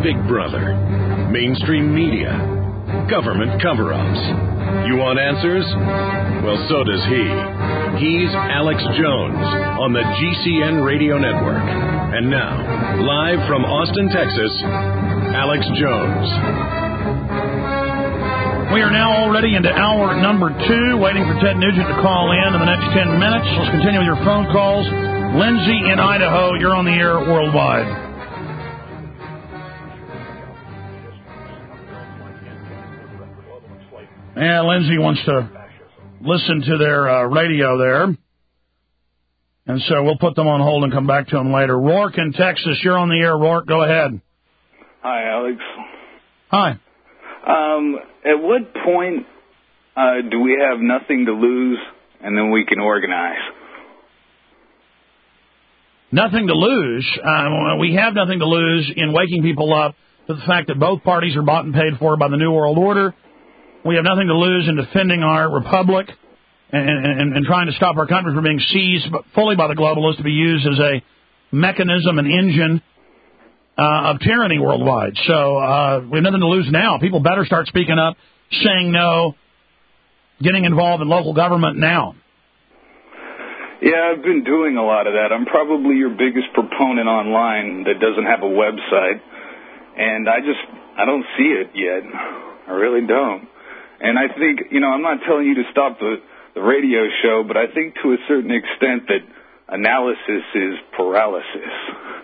Big Brother, mainstream media, government cover-ups. You want answers? Well, so does he. He's Alex Jones on the GCN Radio Network. And now, live from Austin, Texas, Alex Jones. We are now already into hour number 2, waiting for Ted Nugent to call in the next 10 minutes. Let's continue with your phone calls. Lindsay in Idaho, you're on the air worldwide. Yeah, Lindsay wants to listen to their radio there. And so we'll put them on hold and come back to them later. Rourke in Texas, you're on the air. Rourke, go ahead. Hi, Alex. Hi. At what point do we have nothing to lose and then we can organize? Nothing to lose. We have nothing to lose in waking people up to the fact that both parties are bought and paid for by the New World Order. We have nothing to lose in defending our republic and trying to stop our country from being seized fully by the globalists to be used as a mechanism, an engine of tyranny worldwide. So we have nothing to lose now. People better start speaking up, saying no, getting involved in local government now. Yeah, I've been doing a lot of that. I'm probably your biggest proponent online that doesn't have a website. And I don't see it yet. I really don't. And I think, I'm not telling you to stop the radio show, but I think to a certain extent that analysis is paralysis.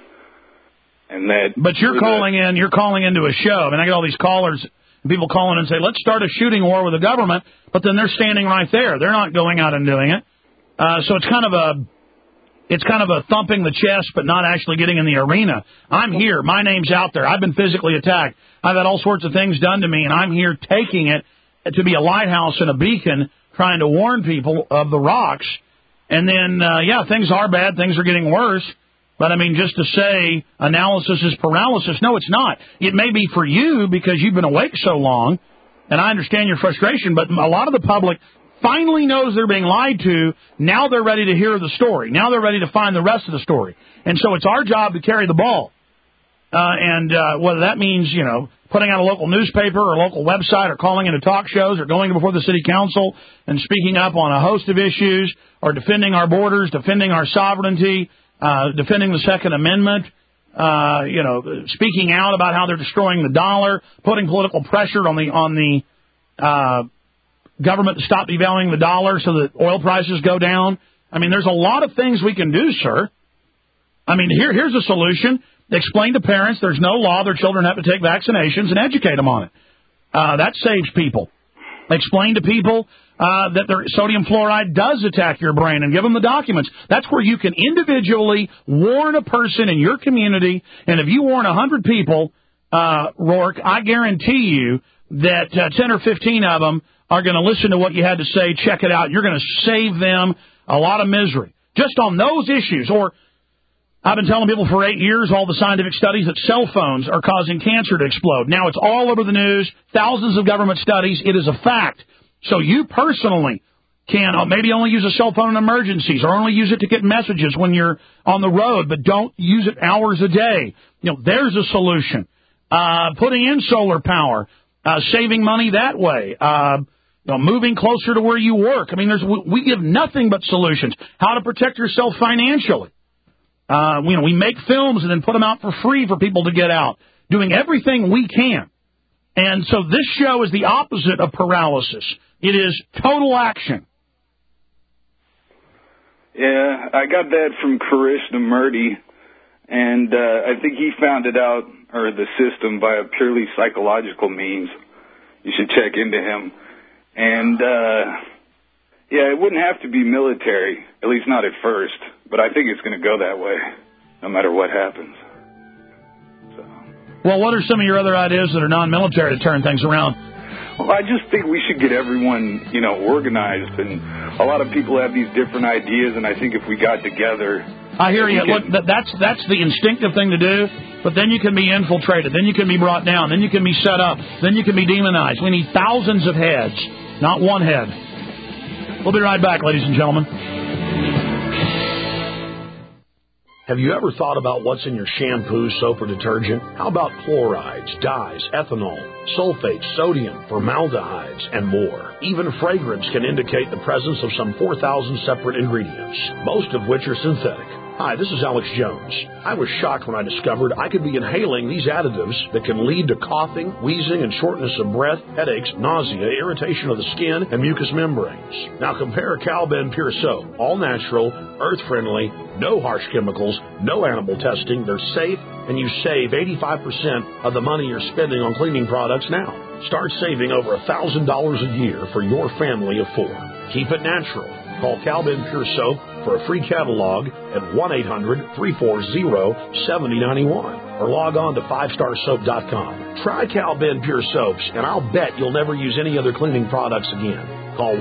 And that. But you're calling into a show. I mean, I get all these callers, and people call in and say, let's start a shooting war with the government, but then they're standing right there. They're not going out and doing it. So it's kind of a thumping the chest, but not actually getting in the arena. I'm here. My name's out there. I've been physically attacked. I've had all sorts of things done to me, and I'm here taking it to be a lighthouse and a beacon, trying to warn people of the rocks. And then, things are bad. Things are getting worse. But, I mean, just to say analysis is paralysis, no, it's not. It may be for you because you've been awake so long, and I understand your frustration, but a lot of the public finally knows they're being lied to. Now they're ready to hear the story. Now they're ready to find the rest of the story. And so it's our job to carry the ball. And whether that means, putting out a local newspaper or a local website or calling into talk shows or going before the city council and speaking up on a host of issues or defending our borders, defending our sovereignty, defending the Second Amendment, speaking out about how they're destroying the dollar, putting political pressure on the government to stop devaluing the dollar so that oil prices go down. I mean, there's a lot of things we can do, sir. I mean, here's a solution. Explain to parents there's no law their children have to take vaccinations and educate them on it. That saves people. Explain to people that their sodium fluoride does attack your brain and give them the documents. That's where you can individually warn a person in your community. And if you warn 100 people, Rourke, I guarantee you that 10 or 15 of them are going to listen to what you had to say, check it out. You're going to save them a lot of misery just on those issues. Or I've been telling people for 8 years, all the scientific studies, that cell phones are causing cancer to explode. Now it's all over the news, thousands of government studies. It is a fact. So you personally can maybe only use a cell phone in emergencies or only use it to get messages when you're on the road, but don't use it hours a day. There's a solution. Putting in solar power, saving money that way, moving closer to where you work. I mean, we give nothing but solutions. How to protect yourself financially. We make films and then put them out for free for people to get out, doing everything we can. And so this show is the opposite of paralysis. It is total action. Yeah, I got that from Krishnamurti, and I think he found it out, or the system, by a purely psychological means. You should check into him. And, it wouldn't have to be military, at least not at first. But I think it's going to go that way, no matter what happens. So. Well, what are some of your other ideas that are non-military to turn things around? Well, I just think we should get everyone, organized. And a lot of people have these different ideas, and I think if we got together... I hear you. Look, that's the instinctive thing to do, but then you can be infiltrated. Then you can be brought down. Then you can be set up. Then you can be demonized. We need thousands of heads, not one head. We'll be right back, ladies and gentlemen. Have you ever thought about what's in your shampoo, soap, or detergent? How about chlorides, dyes, ethanol, sulfates, sodium, formaldehydes, and more? Even fragrance can indicate the presence of some 4,000 separate ingredients, most of which are synthetic. Hi, this is Alex Jones. I was shocked when I discovered I could be inhaling these additives that can lead to coughing, wheezing, and shortness of breath, headaches, nausea, irritation of the skin, and mucous membranes. Now compare Cal-Ben Pure Soap. All natural, earth-friendly, no harsh chemicals, no animal testing. They're safe, and you save 85% of the money you're spending on cleaning products now. Start saving over $1,000 a year for your family of 4. Keep it natural. Call Cal-Ben Pure Soap for a free catalog at 1-800-340-7091 or log on to 5starsoap.com. Try Cal-Ben Pure Soaps, and I'll bet you'll never use any other cleaning products again. Call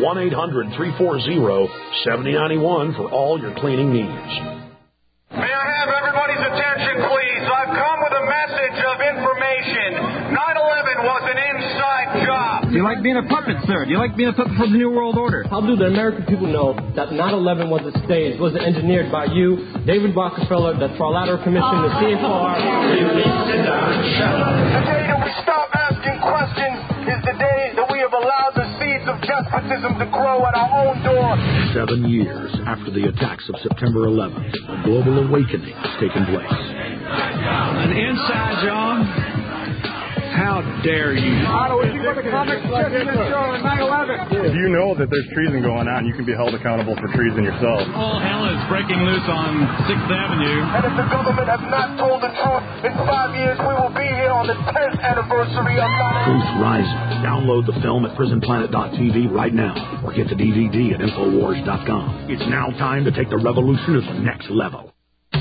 1-800-340-7091 for all your cleaning needs. May I have everybody's attention, please? I've come with a message of information. 9/11 was an inside job. Do you like being a puppet, sir? Do you like being a puppet for the New World Order? How do the American people know that 9/11 was a stage, was engineered by you, David Rockefeller, the Trilateral Commission, the CFR? The day that we stop asking questions is the day that we have allowed the seeds of despotism to grow at our own door. 7 years after the attacks of September 11th, a global awakening has taken place. An inside job? How dare you? If you know that there's treason going on, you can be held accountable for treason yourself. All hell is breaking loose on 6th Avenue. And if the government has not told the truth, in 5 years we will be here on the 10th anniversary of 9/11. Truth Rising. Download the film at prisonplanet.tv right now or get the DVD at Infowars.com. It's now time to take the revolution to the next level.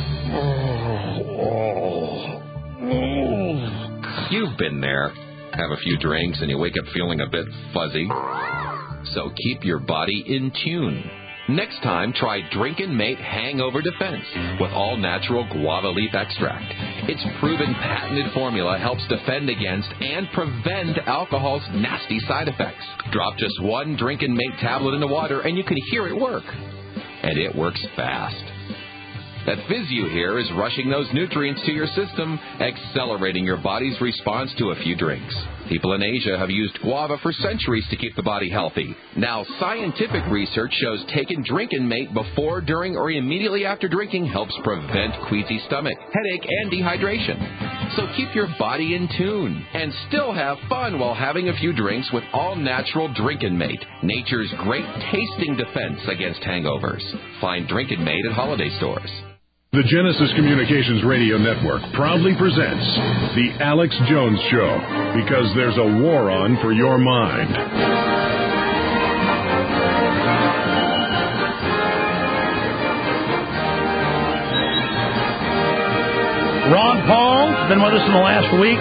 You've been there. Have a few drinks and you wake up feeling a bit fuzzy. So keep your body in tune. Next time, try Drinkin' Mate Hangover Defense with all-natural guava leaf extract. Its proven patented formula helps defend against and prevent alcohol's nasty side effects. Drop just one Drinkin' Mate tablet into water and you can hear it work. And it works fast. That fizz you hear is rushing those nutrients to your system, accelerating your body's response to a few drinks. People in Asia have used guava for centuries to keep the body healthy. Now, scientific research shows taking Drinkin' Mate before, during, or immediately after drinking helps prevent queasy stomach, headache, and dehydration. So keep your body in tune and still have fun while having a few drinks with all-natural Drinkin' Mate, nature's great tasting defense against hangovers. Find Drinkin' Mate at holiday stores. The Genesis Communications Radio Network proudly presents The Alex Jones Show, because there's a war on for your mind. Ron Paul has been with us in the last week.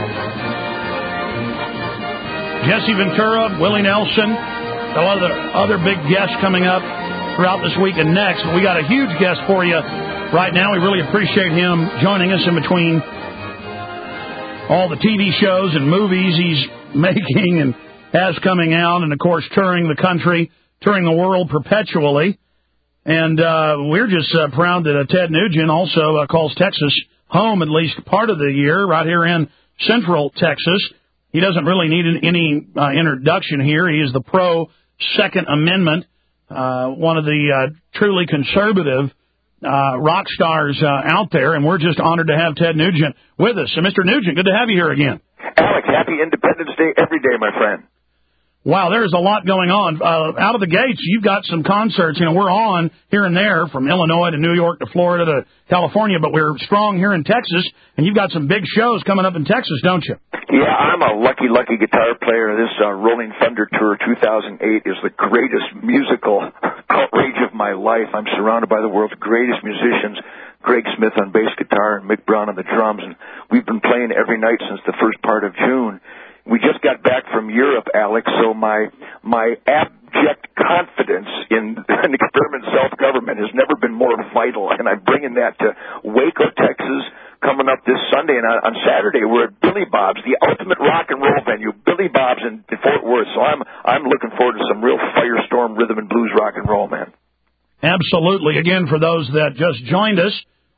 Jesse Ventura, Willie Nelson, a lot of the other big guests coming up throughout this week and next. But we got a huge guest for you right now. We really appreciate him joining us in between all the TV shows and movies he's making and has coming out, and, of course, touring the country, touring the world perpetually. And we're just proud that Ted Nugent also calls Texas home at least part of the year, right here in Central Texas. He doesn't really need any introduction here. He is the pro-Second Amendment, one of the truly conservative rock stars out there, and we're just honored to have Ted Nugent with us. So, Mr. Nugent, good to have you here again. Alex, happy Independence Day every day, my friend. Wow, there's a lot going on. Out of the gates, you've got some concerts. You know, we're on here and there from Illinois to New York to Florida to California, but we're strong here in Texas, and you've got some big shows coming up in Texas, don't you? Yeah, I'm a lucky guitar player. This Rolling Thunder Tour 2008 is the greatest musical outrage of my life. I'm surrounded by the world's greatest musicians, Greg Smith on bass guitar and Mick Brown on the drums, and we've been playing every night since the first part of June. We just got back from Europe, Alex, so my abject confidence in an experiment self-government has never been more vital, and I'm bringing that to Waco, Texas, coming up this Sunday, and on Saturday we're at Billy Bob's, the ultimate rock and roll venue, Billy Bob's in Fort Worth, so I'm looking forward to some real firestorm rhythm and blues rock and roll, man. Absolutely. Again, for those that just joined us,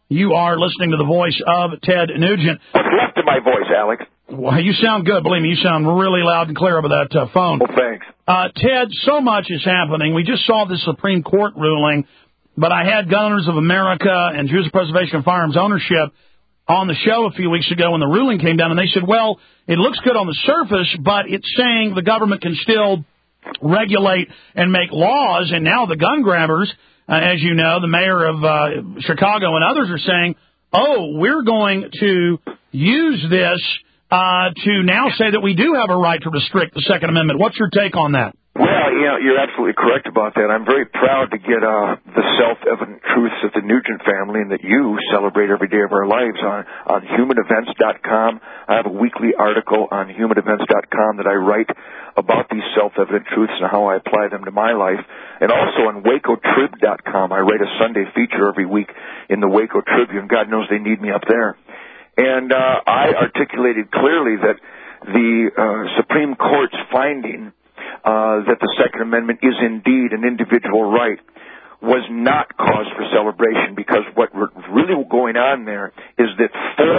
You are listening to the voice of Ted Nugent. What's left of my voice, Alex? Well, you sound good. Believe me, you sound really loud and clear over that phone. Well, thanks. Ted, so much is happening. We just saw the Supreme Court ruling, but I had Gun Owners of America and Jews of Preservation of Firearms Ownership on the show a few weeks ago when the ruling came down, and they said, well, it looks good on the surface, but it's saying the government can still regulate and make laws, and now the gun grabbers, as you know, the mayor of Chicago and others are saying, oh, we're going to use this to now say that we do have a right to restrict the Second Amendment. What's your take on that? Well, you're absolutely correct about that. I'm very proud to get the self-evident truths of the Nugent family and that you celebrate every day of our lives on humanevents.com. I have a weekly article on humanevents.com that I write about these self-evident truths and how I apply them to my life. And also on wacotrib.com. I write a Sunday feature every week in the Waco Tribune. God knows they need me up there. And I articulated clearly that the Supreme Court's finding that the Second Amendment is indeed an individual right was not cause for celebration, because what really going on there is that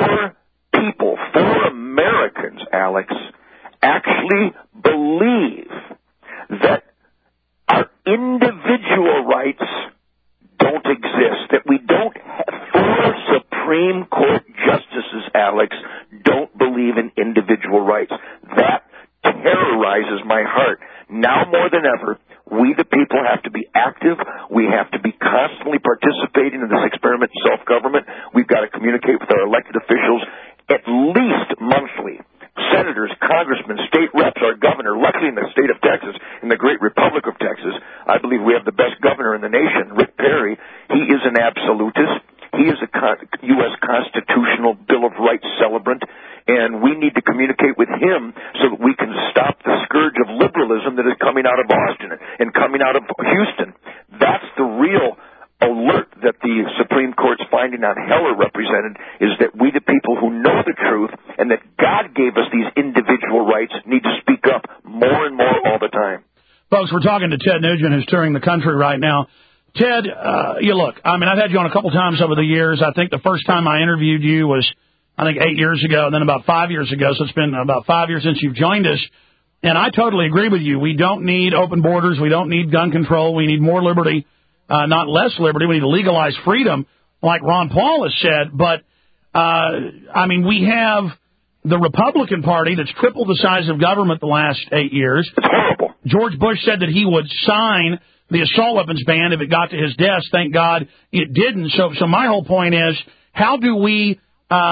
four Americans, Alex, actually believe that our individual rights don't exist, that we don't have four Supreme Court justices, Alex, don't believe in individual rights. That terrorizes my heart. Now more than ever, we the people have to be active. We have to be constantly participating in this experiment in self-government. We've got to communicate with our elected officials at least monthly. Senators, congressmen, state reps, our governor. Luckily in the state of Texas, in the great Republic of Texas, I believe we have the best governor in the nation, Rick Perry. He is an absolutist. He is a U.S. Constitutional Bill of Rights celebrant, and we need to communicate with him so that we can stop the scourge of liberalism that is coming out of Boston and coming out of Houston. That's the real alert that the Supreme Court's finding on Heller represented, is that we, the people who know the truth and that God gave us these individual rights, need to speak up more and more all the time. Folks, we're talking to Ted Nugent, who's touring the country right now. Ted, you look, I mean, I've had you on a couple times over the years. I think the first time I interviewed you was, 8 years ago, and then about 5 years ago, so it's been about 5 years since you've joined us. And I totally agree with you. We don't need open borders. We don't need gun control. We need more liberty, not less liberty. We need to legalize freedom, like Ron Paul has said. But, we have the Republican Party that's tripled the size of government the last 8 years. It's horrible. George Bush said that he would sign the assault weapons ban if it got to his desk. Thank God it didn't. So my whole point is, how do we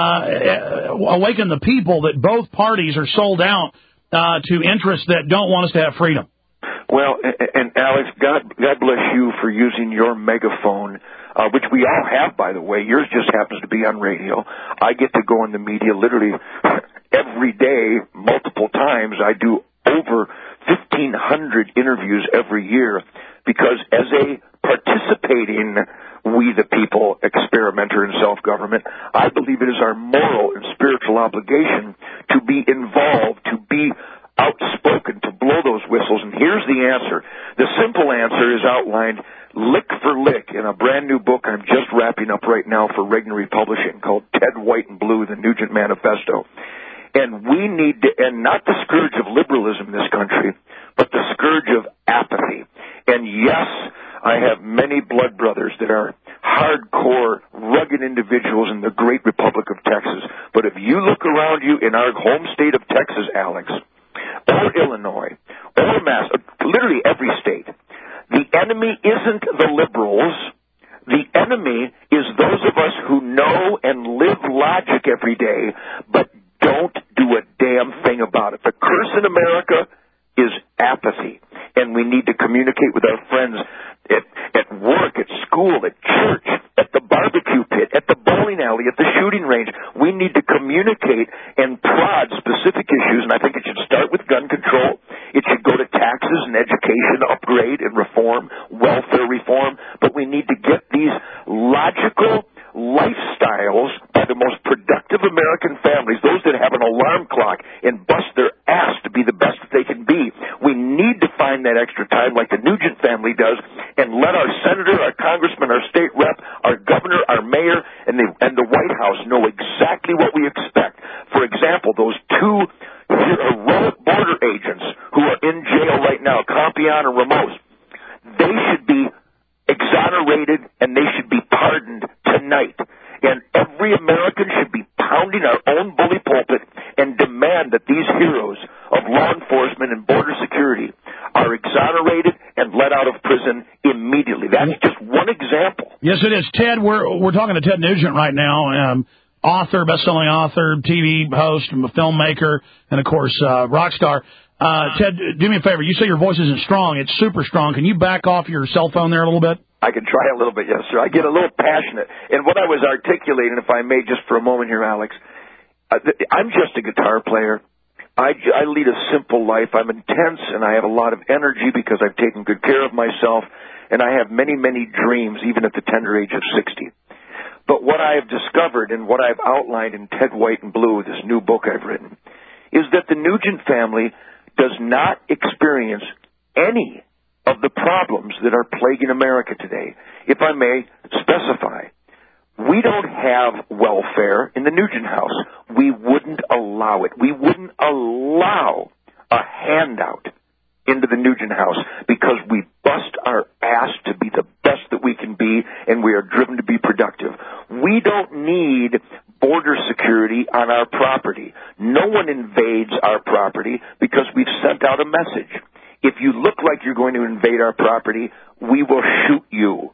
awaken the people that both parties are sold out to interests that don't want us to have freedom? Well, and Alex, God bless you for using your megaphone, which we all have, by the way. Yours just happens to be on radio. I get to go in the media literally every day, multiple times. I do over 1,500 interviews every year, because as a participating we the people experimenter in self-government, I believe it is our moral and spiritual obligation to be involved, to be outspoken, to blow those whistles. And here's the answer. The simple answer is outlined lick for lick in a brand new book I'm just wrapping up right now for Regnery Publishing called Ted, White, and Blue, the Nugent Manifesto. And we need to end not the scourge of liberalism in this country, but the scourge of apathy. And yes, I have many blood brothers that are hardcore, rugged individuals in the great Republic of Texas. But if you look around you in our home state of Texas, Alex, or Illinois, or literally every state, the enemy isn't the liberals. The enemy is those of us who know and live logic every day, but don't do a damn thing about it. The curse in America is apathy, and we need to communicate with our friends at work, at school, at church, at the barbecue pit, at the bowling alley, at the shooting range. We need to communicate and prod specific issues, and I think it should start with gun control. It should go to taxes and education upgrade and reform, welfare reform, but we need to get these logical lifestyles by the most productive American families, those that have an alarm clock and bust their ass to be the best that they can be. We need to find that extra time like the Nugent family does and let our senator, our congressman, our state rep, our governor governor, our mayor, and the White House know exactly what we expect. For example, those two heroic border agents who are in jail right now, Compion and Ramos, they should be exonerated and they should be pardoned tonight. And every American should be pounding our own bully pulpit and demand that these heroes of law enforcement and border security are exonerated and let out of prison immediately. That's just one example. Yes, it is. Ted, we're talking to Ted Nugent right now, author, best-selling author, TV host, filmmaker, and, of course, rock star. Ted, do me a favor. You say your voice isn't strong. It's super strong. Can you back off your cell phone there a little bit? I can try a little bit, yes, sir. I get a little passionate. And what I was articulating, if I may, just for a moment here, Alex, I'm just a guitar player. I lead a simple life. I'm intense, and I have a lot of energy because I've taken good care of myself, and I have many, many dreams, even at the tender age of 60. But what I have discovered and what I've outlined in Ted White and Blue, this new book I've written, is that the Nugent family does not experience any of the problems that are plaguing America today. If I may specify, we don't have welfare in the Nugent house. We wouldn't allow it. We wouldn't allow a handout into the Nugent house because we bust our ass to be the best that we can be, and we are driven to be productive. We don't need border security on our property. No one invades our property because we've sent out a message. If you look like you're going to invade our property, we will shoot you.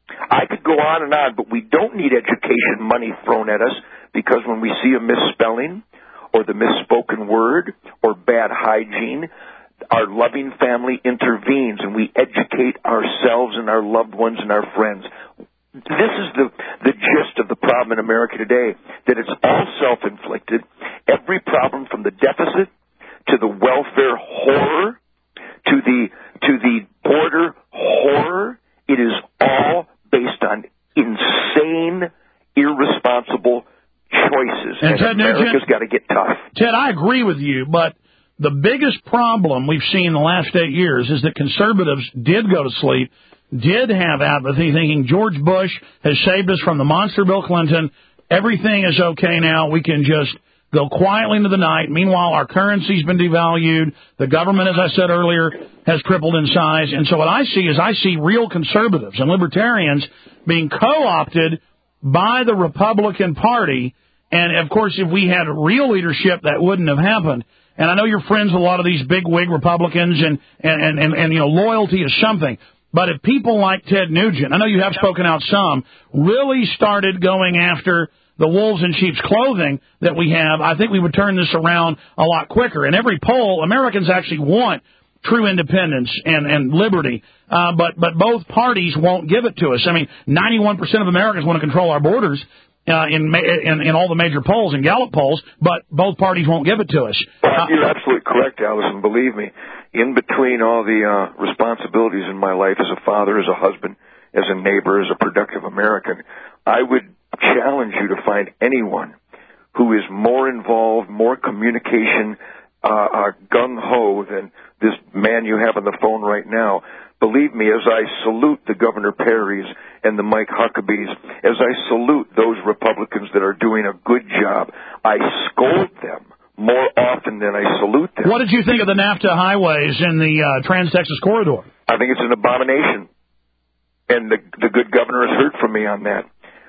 I could go on and on, but we don't need education money thrown at us because when we see a misspelling or the misspoken word or bad hygiene, our loving family intervenes and we educate ourselves and our loved ones and our friends. This is the gist of the problem in America today, that it's all self-inflicted. Every problem from the deficit to the welfare horror to the border horror, it is all based on insane, irresponsible choices. And Ted America's got to get tough. Ted, I agree with you, but the biggest problem we've seen in the last 8 years is that conservatives did go to sleep, did have apathy, thinking George Bush has saved us from the monster Bill Clinton. Everything is okay now. We can just go quietly into the night. Meanwhile, our currency's been devalued. The government, as I said earlier, has tripled in size. And so what I see real conservatives and libertarians being co-opted by the Republican Party. And, of course, if we had real leadership, that wouldn't have happened. And I know you're friends with a lot of these big-wig Republicans, and you know, loyalty is something. But if people like Ted Nugent, I know you have spoken out some, really started going after the wolves in sheep's clothing that we have, I think we would turn this around a lot quicker. In every poll, Americans actually want true independence and liberty, but both parties won't give it to us. I mean, 91% of Americans want to control our borders in all the major polls and Gallup polls, but both parties won't give it to us. You're absolutely correct, Allison. Believe me, in between all the responsibilities in my life as a father, as a husband, as a neighbor, as a productive American, I would challenge you to find anyone who is more involved, more communication, gung-ho than this man you have on the phone right now. Believe me, as I salute the Governor Perrys and the Mike Huckabees, as I salute those Republicans that are doing a good job, I scold them more often than I salute them. What did you think of the NAFTA highways in the Trans-Texas Corridor? I think it's an abomination, and the good governor has heard from me on that.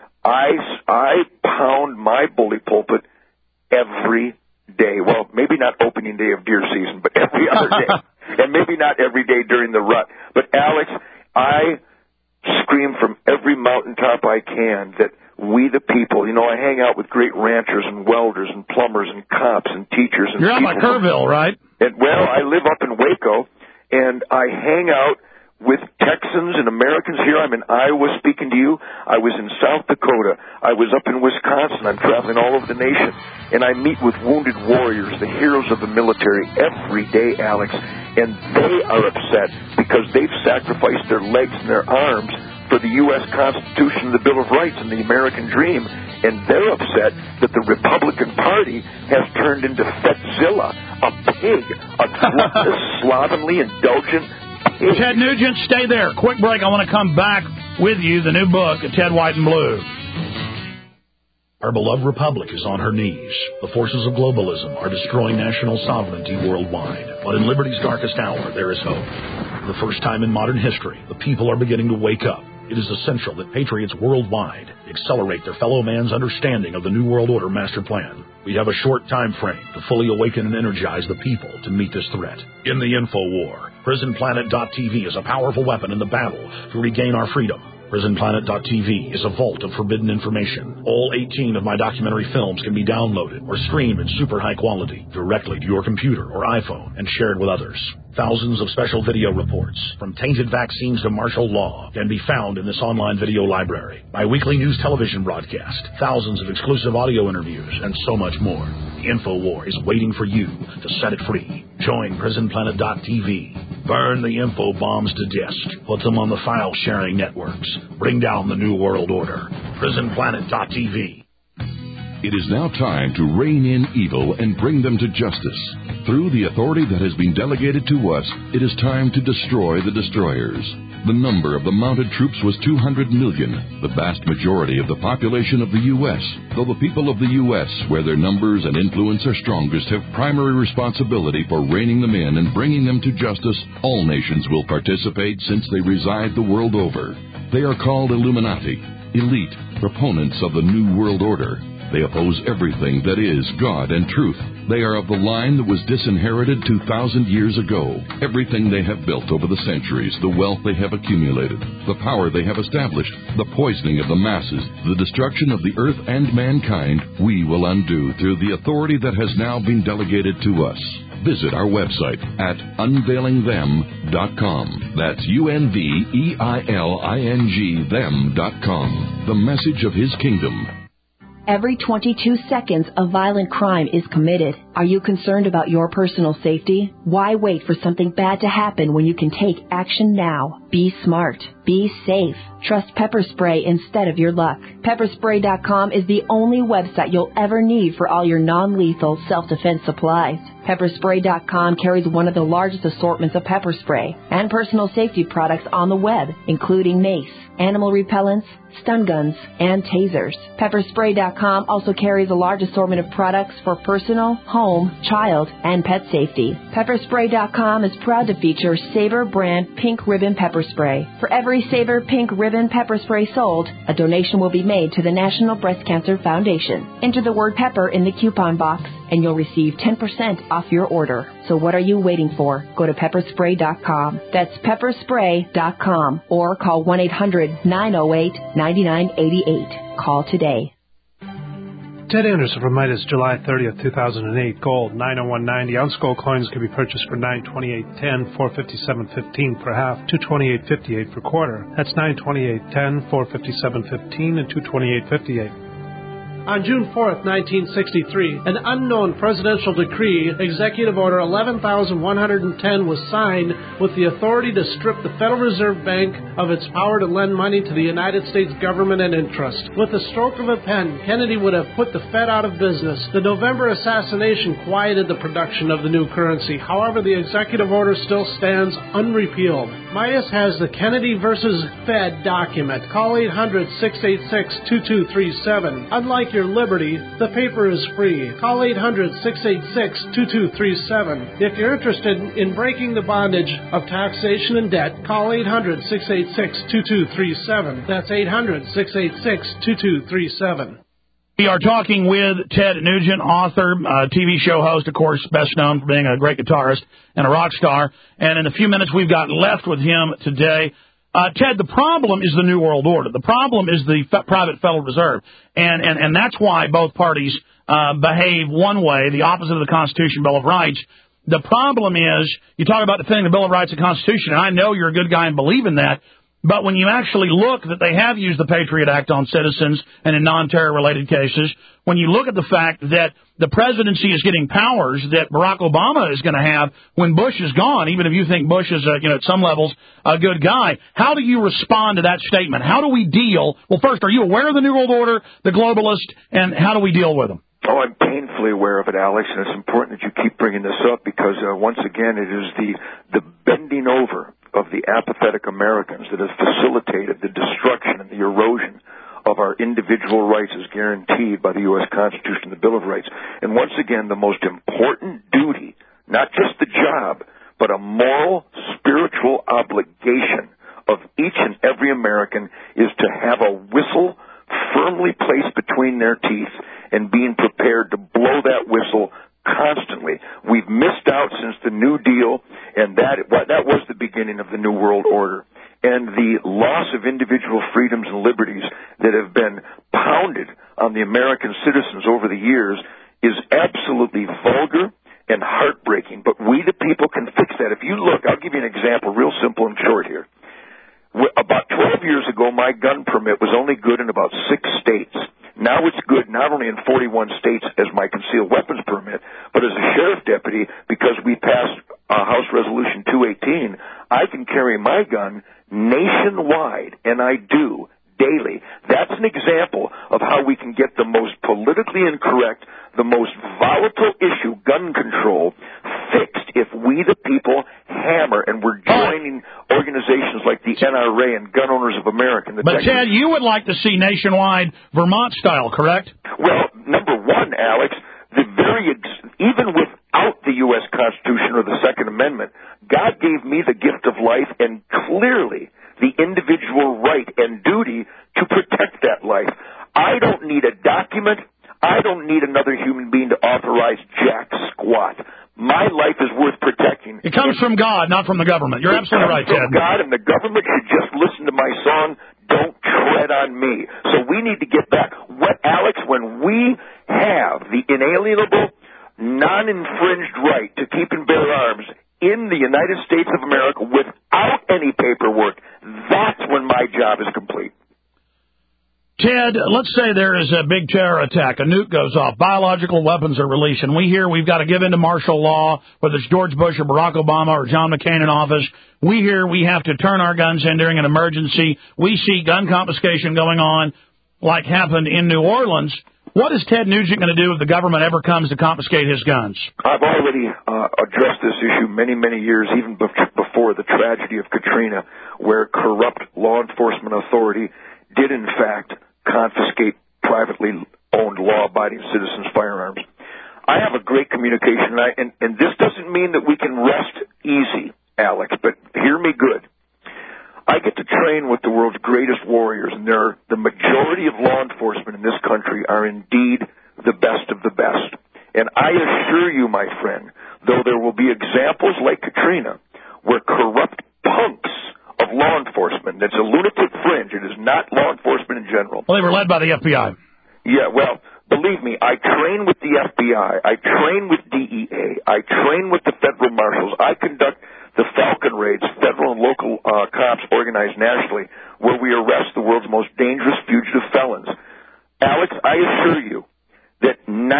I pound my bully pulpit every day. Well, maybe not opening day of deer season, but every other day. And maybe not every day during the rut. But, Alex, I scream from every mountaintop I can that we the people, you know, I hang out with great ranchers and welders and plumbers and cops and teachers. And you're out by Kerrville, right? And, well, I live up in Waco, and I hang out with Texans and Americans here. I'm in Iowa speaking to you. I was in South Dakota. I was up in Wisconsin. I'm traveling all over the nation. And I meet with wounded warriors, the heroes of the military, every day, Alex. And they are upset because they've sacrificed their legs and their arms for the U.S. Constitution, the Bill of Rights, and the American dream. And they're upset that the Republican Party has turned into Fetzilla, a pig, a gluttonous, slovenly, indulgent. Ted Nugent, stay there. Quick break. I want to come back with you the new book, Ted White and Blue. Our beloved republic is on her knees. The forces of globalism are destroying national sovereignty worldwide. But in liberty's darkest hour, there is hope. For the first time in modern history, the people are beginning to wake up. It is essential that patriots worldwide accelerate their fellow man's understanding of the New World Order master plan. We have a short time frame to fully awaken and energize the people to meet this threat. In the info war, PrisonPlanet.tv is a powerful weapon in the battle to regain our freedom. PrisonPlanet.tv is a vault of forbidden information. All 18 of my documentary films can be downloaded or streamed in super high quality directly to your computer or iPhone and shared with others. Thousands of special video reports, from tainted vaccines to martial law, can be found in this online video library. My weekly news television broadcast, thousands of exclusive audio interviews, and so much more. The InfoWar is waiting for you to set it free. Join PrisonPlanet.tv. Burn the info bombs to disk. Put them on the file-sharing networks. Bring down the New World Order. PrisonPlanet.tv. It is now time to rein in evil and bring them to justice. Through the authority that has been delegated to us, it is time to destroy the destroyers. The number of the mounted troops was 200 million, the vast majority of the population of the U.S., though the people of the U.S., where their numbers and influence are strongest, have primary responsibility for reining them in and bringing them to justice. All nations will participate since they reside the world over. They are called Illuminati, elite, proponents of the New World Order. They oppose everything that is God and truth. They are of the line that was disinherited 2,000 years ago. Everything they have built over the centuries, the wealth they have accumulated, the power they have established, the poisoning of the masses, the destruction of the earth and mankind, we will undo through the authority that has now been delegated to us. Visit our website at unveilingthem.com. That's UNVEILING them.com. The message of His kingdom. Every 22 seconds, a violent crime is committed. Are you concerned about your personal safety? Why wait for something bad to happen when you can take action now? Be smart. Be safe. Trust Pepper Spray instead of your luck. Pepperspray.com is the only website you'll ever need for all your non-lethal self-defense supplies. Pepperspray.com carries one of the largest assortments of pepper spray and personal safety products on the web, including mace, animal repellents, stun guns, and tasers. Pepperspray.com also carries a large assortment of products for personal, home, child, and pet safety. Pepperspray.com is proud to feature Sabre brand pink ribbon pepper spray. For every Sabre pink ribbon pepper spray sold, a donation will be made to the National Breast Cancer Foundation. Enter the word pepper in the coupon box and you'll receive 10% off your order. So what are you waiting for? Go to pepperspray.com. That's pepperspray.com or call 1-800-908-9988. Call today. Ted Anderson from Midas, July 30th, 2008. Gold, 901.90. Ounce gold coins can be purchased for $928.10, $457.15 per half, $228.58 per quarter. That's $928.10, $457.15, and $228.58. On June 4th, 1963, an unknown presidential decree, Executive Order 11,110, was signed with the authority to strip the Federal Reserve Bank of its power to lend money to the United States government and interest. With the stroke of a pen, Kennedy would have put the Fed out of business. The November assassination quieted the production of the new currency. However, the executive order still stands unrepealed. Midas has the Kennedy versus Fed document. Call 800-686-2237. Unlike your liberty, the paper is free. Call 800-686-2237. If you're interested in breaking the bondage of taxation and debt, call 800-686-2237. That's 800-686-2237. We are talking with Ted Nugent, author, TV show host, of course, best known for being a great guitarist and a rock star. And in the few minutes we've got left with him today, Ted, the problem is the New World Order. The problem is the private Federal Reserve. And that's why both parties behave one way, the opposite of the Constitution, Bill of Rights. The problem is, you talk about defending the Bill of Rights and Constitution, and I know you're a good guy and believe in that, but when you actually look that they have used the Patriot Act on citizens and in non-terror-related cases, when you look at the fact that the presidency is getting powers that Barack Obama is going to have when Bush is gone, even if you think Bush is, at some levels, a good guy, how do you respond to that statement? How do we deal? Well, first, are you aware of the New World Order, the globalist, and how do we deal with them? Oh, I'm painfully aware of it, Alex, and it's important that you keep bringing this up because, once again, it is the bending over of the apathetic Americans that has facilitated the destruction and the erosion of our individual rights as guaranteed by the U.S. Constitution and the Bill of Rights. And once again, the most important duty, not just the job, but a moral, spiritual obligation of each and every American is to have a whistle firmly placed between their teeth and being prepared to blow that whistle constantly. We've missed out since the New Deal, and that was the beginning of the New World Order. And the loss of individual freedoms and liberties that have been pounded on the American citizens over the years is absolutely vulgar and heartbreaking. But we, the people, can fix that. If you look, I'll give you an example, real simple and short here. About 12 years ago, my gun permit was only good in about 6 states. Now it's good not only in 41 states as my concealed weapons permit, but as a sheriff deputy, because we passed House Resolution 218, I can carry my gun nationwide, and I do, daily. That's an example of how we can get the most politically incorrect, the most volatile issue, gun control, fixed if we, the people, hammer, and we're joining organizations like the NRA and Gun Owners of America. But, Ted, you would like to see nationwide Vermont style, correct? Well, number one, Alex, even without the U.S. Constitution or the Second Amendment, God gave me the gift of life and clearly the individual right and duty to protect that life. I don't need a document. I don't need another human being to authorize jack squat. My life is worth protecting. It comes from God, not from the government. You're absolutely right, Ted. It comes from God, and the government should just listen to my song, Don't Tread on Me. So we need to get back. Alex, when we have the inalienable, non-infringed right to keep and bear arms in the United States of America without any paperwork, that's when my job is complete. Ted, let's say there is a big terror attack, a nuke goes off, biological weapons are released, and we hear we've got to give in to martial law, whether it's George Bush or Barack Obama or John McCain in office. We hear we have to turn our guns in during an emergency. We see gun confiscation going on like happened in New Orleans. What is Ted Nugent going to do if the government ever comes to confiscate his guns? I've already addressed this issue many, many years, even before the tragedy of Katrina, where corrupt law enforcement authority did, in fact, confiscate privately owned, law-abiding citizens' firearms. I have a great communication, and this doesn't mean that we can rest easy, Alex, but hear me good. I get to train with the world's greatest warriors, and the majority of law enforcement in this country are indeed the best of the best. And I assure you, my friend, though there will be examples like Katrina, where corrupt punks of law enforcement, that's a lunatic fringe, it is not law enforcement in general. Well, they were led by the FBI. Yeah, well, believe me, I train with the FBI, I train with DEA, I train with the federal marshals, I conduct the Falcon raids, federal and local cops organized nationally, where we arrest the world's most dangerous fugitive felons. Alex, I assure you that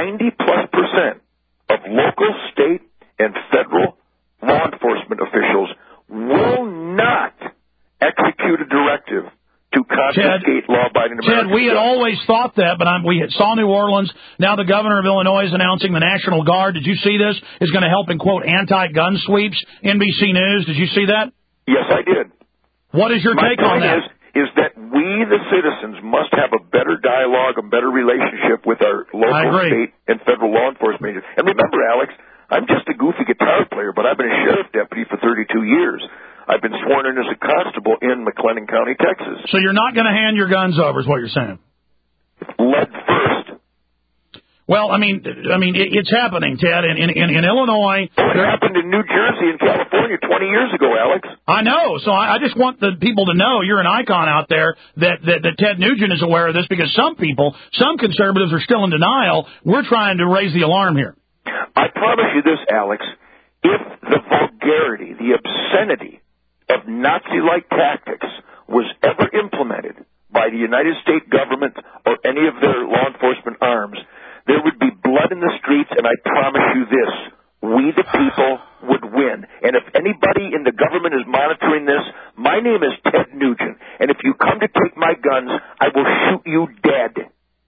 90+% of local, state, and federal law enforcement officials will not execute a directive to confiscate law-abiding Americans. Ted, we had always thought that, but we saw New Orleans. Now the governor of Illinois is announcing the National Guard. Did you see this? Is going to help in, quote, anti-gun sweeps. NBC News, did you see that? Yes, I did. What is your take on that? Is that we, the citizens, must have a better dialogue, a better relationship with our local, state, and federal law enforcement agents. And remember, Alex, I'm just a goofy guitar player, but I've been a sheriff deputy for 32 years. I've been sworn in as a constable in McLennan County, Texas. So you're not going to hand your guns over, is what you're saying? Lead first. Well, I mean, it's happening, Ted. In Illinois, it happened in New Jersey and California 20 years ago, Alex. I know. So I just want the people to know you're an icon out there that Ted Nugent is aware of this, because some people, some conservatives are still in denial. We're trying to raise the alarm here. I promise you this, Alex. If the vulgarity, the obscenity of Nazi-like tactics was ever implemented by the United States government or any of their law enforcement arms, there would be blood in the streets, and I promise you this, we the people would win. And if anybody in the government is monitoring this, my name is Ted Nugent, and if you come to take my guns, I will shoot you dead.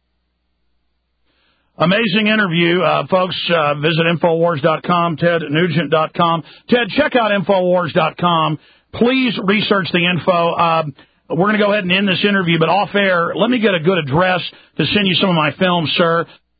Amazing interview. Folks, visit Infowars.com, TedNugent.com. Ted, check out Infowars.com. please research the info. We're going to go ahead and end this interview, but off air, let me get a good address to send you some of my films, sir.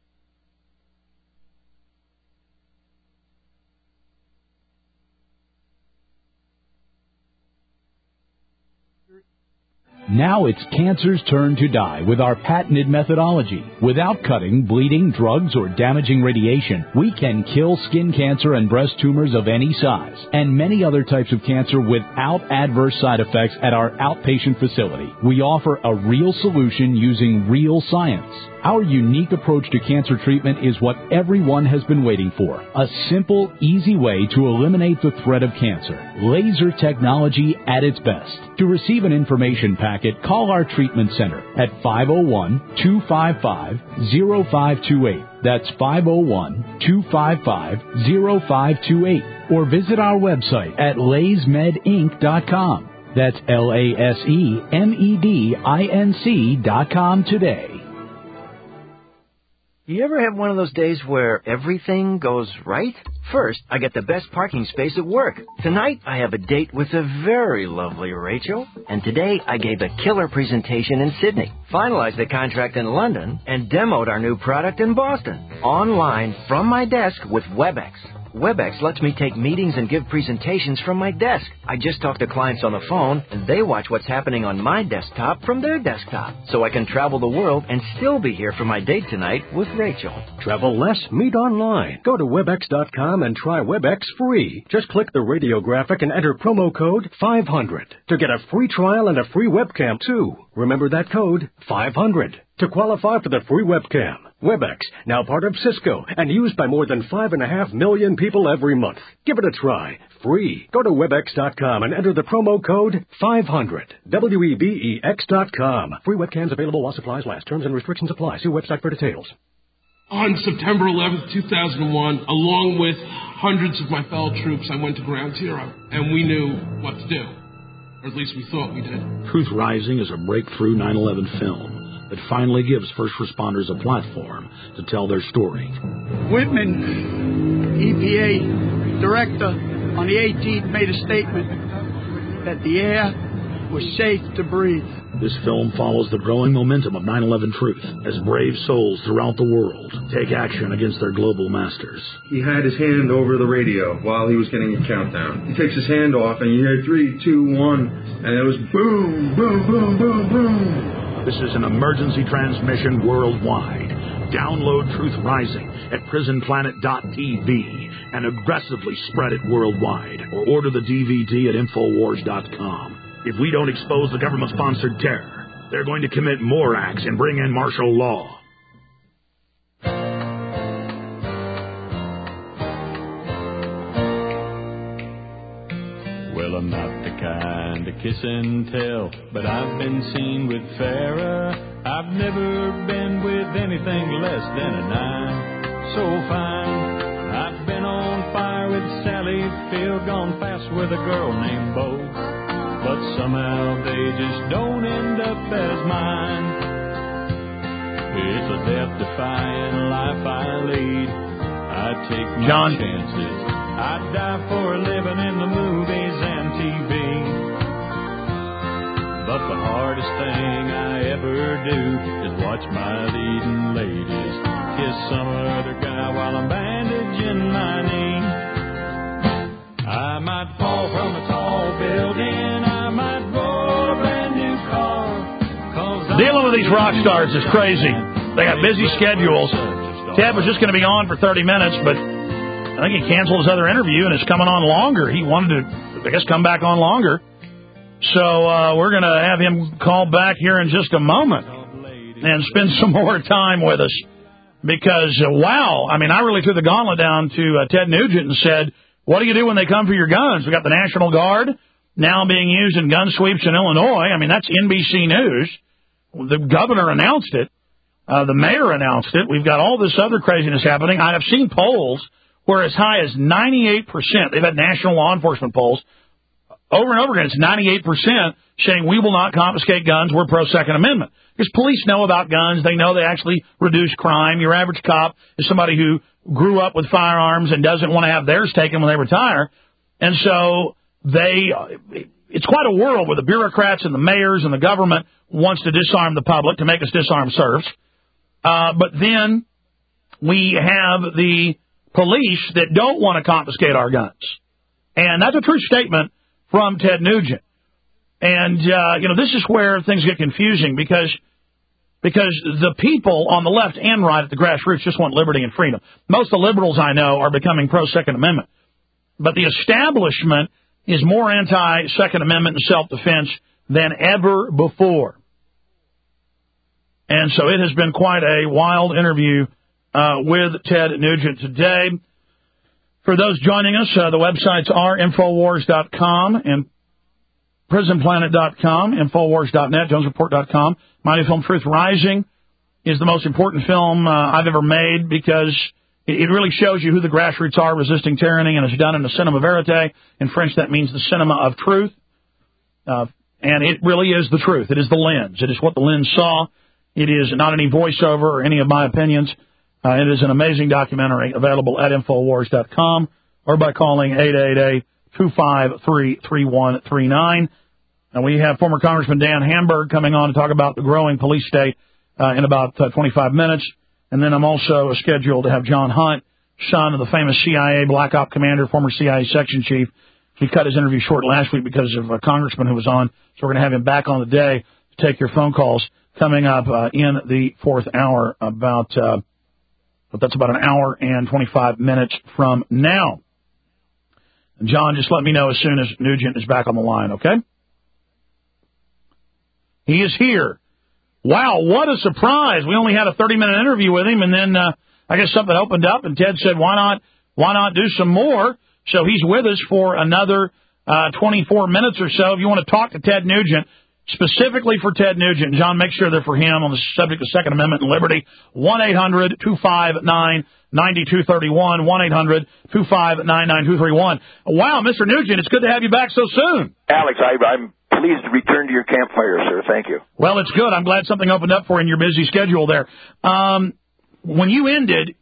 Now it's cancer's turn to die with our patented methodology. Without cutting, bleeding, drugs, or damaging radiation, we can kill skin cancer and breast tumors of any size and many other types of cancer without adverse side effects at our outpatient facility. We offer a real solution using real science. Our unique approach to cancer treatment is what everyone has been waiting for. A simple, easy way to eliminate the threat of cancer. Laser technology at its best. To receive an information packet, call our treatment center at 501-255-0528. That's 501-255-0528. Or visit our website at lasmedinc.com. That's LASEMEDINC.com today. You ever have one of those days where everything goes right? First, I get the best parking space at work. Tonight, I have a date with a very lovely Rachel. And today, I gave a killer presentation in Sydney, finalized the contract in London, and demoed our new product in Boston. Online, from my desk with WebEx. WebEx lets me take meetings and give presentations from my desk. I just talk to clients on the phone, and they watch what's happening on my desktop from their desktop. So I can travel the world and still be here for my date tonight with Rachel. Travel less, meet online. Go to Webex.com and try Webex free. Just click the radio graphic and enter promo code 500 to get a free trial and a free webcam, too. Remember that code, 500, to qualify for the free webcam. Webex, now part of Cisco and used by more than 5.5 million people every month. Give it a try. Free. Go to Webex.com and enter the promo code 500. WEBEX.com. Free webcams available while supplies last. Terms and restrictions apply. See website for details. On September 11th, 2001, along with hundreds of my fellow troops, I went to Ground Zero, and we knew what to do. Or at least we thought we did. Truth Rising is a breakthrough 9/11 film that finally gives first responders a platform to tell their story. Whitman, EPA director, on the 18th made a statement that the air was safe to breathe. This film follows the growing momentum of 9/11 truth as brave souls throughout the world take action against their global masters. He had his hand over the radio while he was getting a countdown. He takes his hand off and you hear 3, 2, 1, and it was boom, boom, boom, boom, boom. This is an emergency transmission worldwide. Download Truth Rising at prisonplanet.tv and aggressively spread it worldwide. Or order the DVD at Infowars.com. If we don't expose the government-sponsored terror, they're going to commit more acts and bring in martial law. Well, I'm not the kind of kiss and tell, but I've been seen with Farrah. I've never been with anything less than a 9. So fine. I've been on fire with Sally Field, gone fast with a girl named Bo. But somehow they just don't end up as mine. It's a death-defying life I lead. I take my chances. I die for a living in the movies and TV. But the hardest thing I ever do is watch my leading ladies kiss some other guy while I'm bandaging my knee. I might fall from a tall building. I might roll a brand new car. Dealing with these rock stars is crazy. They got busy schedules. Ted was just going to be on for 30 minutes, but I think he canceled his other interview and it's coming on longer. He wanted to, I guess, come back on longer. So we're going to have him call back here in just a moment and spend some more time with us. Because, wow, I mean, I really threw the gauntlet down to Ted Nugent and said, what do you do when they come for your guns? We got the National Guard now being used in gun sweeps in Illinois. I mean, that's NBC News. The governor announced it. The mayor announced it. We've got all this other craziness happening. I have seen polls where as high as 98%, they've had national law enforcement polls, over and over again, it's 98% saying we will not confiscate guns, we're pro-Second Amendment. Because police know about guns, they know they actually reduce crime. Your average cop is somebody who grew up with firearms and doesn't want to have theirs taken when they retire. And so it's quite a world where the bureaucrats and the mayors and the government wants to disarm the public to make us disarm serfs. But then we have the police that don't want to confiscate our guns. And that's a true statement from Ted Nugent. And, this is where things get confusing because the people on the left and right at the grassroots just want liberty and freedom. Most of the liberals I know are becoming pro-Second Amendment. But the establishment is more anti-Second Amendment and self-defense than ever before. And so it has been quite a wild interview with Ted Nugent today. For those joining us, the websites are Infowars.com and PrisonPlanet.com, Infowars.net, JonesReport.com. My new film, Truth Rising, is the most important film I've ever made because it really shows you who the grassroots are resisting tyranny, and it's done in the cinema verite. In French, that means the cinema of truth. And it really is the truth. It is the lens. It is what the lens saw. It is not any voiceover or any of my opinions. It is an amazing documentary available at Infowars.com or by calling 888-253-3139. And we have former Congressman Dan Hamburg coming on to talk about the growing police state in about 25 minutes. And then I'm also scheduled to have John Hunt, son of the famous CIA Black Op commander, former CIA section chief. We cut his interview short last week because of a congressman who was on, so we're going to have him back on the day to take your phone calls coming up in the fourth hour but that's about an hour and 25 minutes from now. And John, just let me know as soon as Nugent is back on the line, okay? He is here. Wow, what a surprise. We only had a 30-minute interview with him, and then I guess something opened up, and Ted said, why not do some more? So he's with us for another 24 minutes or so. If you want to talk to Ted Nugent, specifically for Ted Nugent, John, make sure they're for him on the subject of Second Amendment and liberty, 1-800-259-9231, 1-800-259-9231. Wow, Mr. Nugent, it's good to have you back so soon. Alex, I'm pleased to return to your campfire, sir. Thank you. Well, it's good. I'm glad something opened up for you in your busy schedule there. When you ended,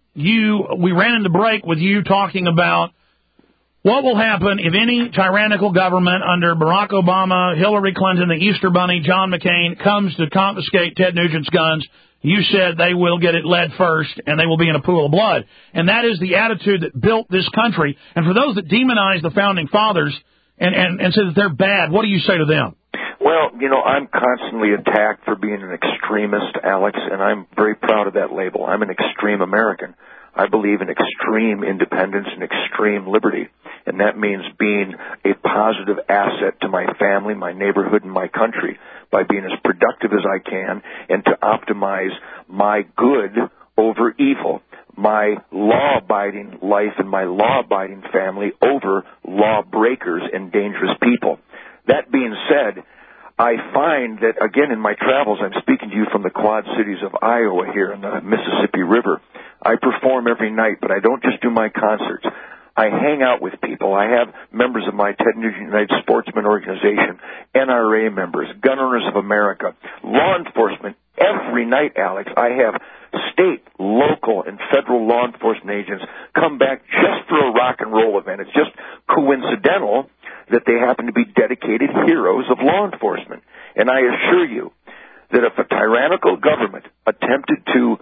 we ran into break with you talking about what will happen if any tyrannical government under Barack Obama, Hillary Clinton, the Easter Bunny, John McCain comes to confiscate Ted Nugent's guns. You said they will get it lead first, and they will be in a pool of blood. And that is the attitude that built this country. And for those that demonize the Founding Fathers and say that they're bad, what do you say to them? Well, I'm constantly attacked for being an extremist, Alex, and I'm very proud of that label. I'm an extreme American. I believe in extreme independence and extreme liberty, and that means being a positive asset to my family, my neighborhood, and my country by being as productive as I can and to optimize my good over evil, my law-abiding life and my law-abiding family over law-breakers and dangerous people. That being said, I find that, again, in my travels, I'm speaking to you from the Quad Cities of Iowa here in the Mississippi River. I perform every night, but I don't just do my concerts. I hang out with people. I have members of my Ted Nugent United Sportsman Organization, NRA members, Gun Owners of America, law enforcement. Every night, Alex, I have state, local, and federal law enforcement agents come back just for a rock and roll event. It's just coincidental that they happen to be dedicated heroes of law enforcement. And I assure you that if a tyrannical government attempted to